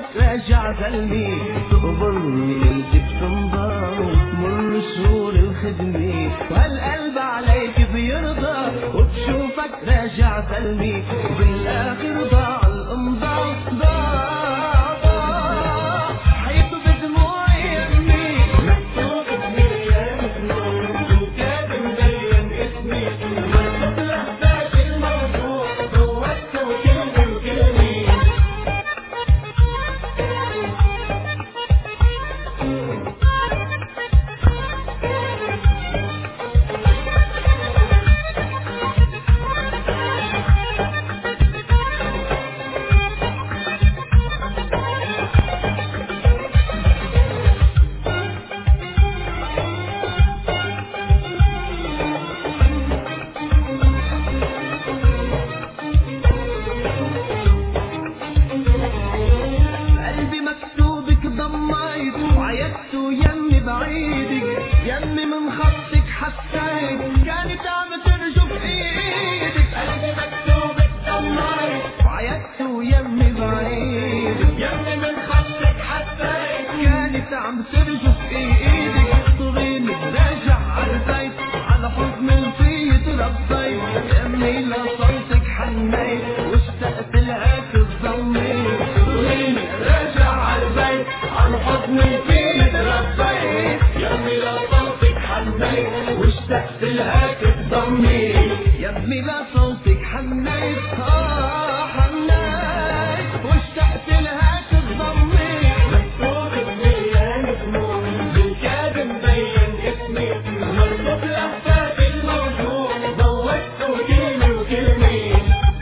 راجع زلمي، تقبرني انت بتنضى وتمر شهور الخدمة، وهالقلب عليك بيرضى وبشوفك راجع زلمي، وبالاخر ضاع الامضاء ضاع حيط بدموع يمي، مكتوب بمليان اسمي وكاد مبين اسمي، مربوط لحبات الموضوع فوتته كلمة وكلمة. وعيدته يمي بعيدك يمي من خطك حسيت كانت عم ترجف ايدك، قلبي مكتوبك ضميت وعيدته يمي بعيدك يمي من خطك حسيت كانت عم ترجف ايدك، طغيني راجع عالبيت على حضن الفي تربيت، يمي لصوتك حنيت واشتقت لهاك الضميت، طغيني راجع عالبيت على حضن الفي تربيت، يمي لصوتك حنيت واشتقت لهاك الضميت، يمي لصوتك حنيت حنيت واشتقت لهاك الضميت، مكتوب بمليان دموع بالكاد مبين اسمي، مربوط لهفات الموجوع ضوجته كلمة وكلمة.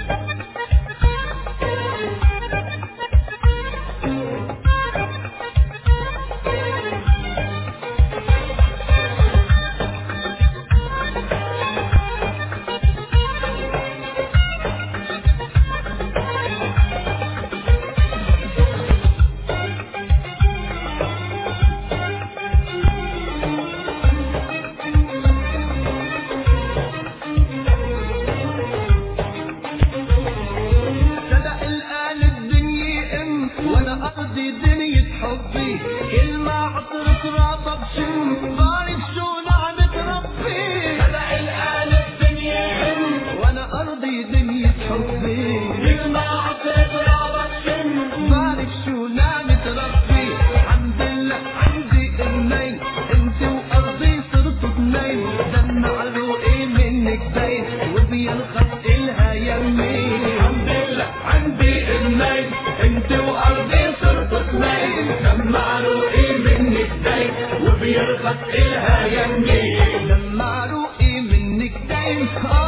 أرضي دنيا حبي كل ما عطرت رابة بشم، بعرف شو نعمة ربي، خلق القلب دنيا هم وانا ارضي دنيا حبي كل ما عطرت رابة بشم، بعرف شو نعمة ربي، الحمد لله عندي امين انت وارضي صرتوا اثنين، دمع روقي منك زين وبينخط الها يمي، الحمد لله عندي امين انت وارضي لما روقي منك دايم وبيرخص إلها يمي، لما روقي منك دايم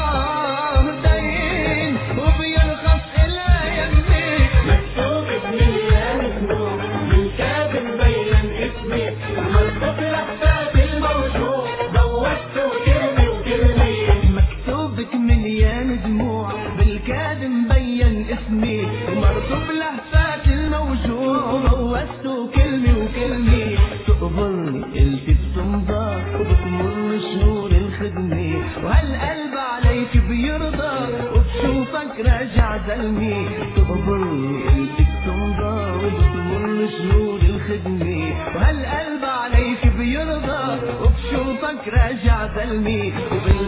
دايم وبيرخص إلها يمي، مكتوب بمليان دموع بالكاد مبين اسمي، مربوط لحبات الموجوع ضوجته كلمة وكلمة، مكتوبك مليان دموع بالكاد مبين اسمي، مربوط لحبات الموجوع ضوجته كلمة وكلمة، تقبرني قلت بتمضى وبتمر شهور الخدمة، وهالقلب عليك بيرضى وبشوفك راجع زلمي، تقبرني قلت بتمضى وبتمر شهور الخدمة، وهالقلب عليك بيرضى وبشوفك راجع زلمي.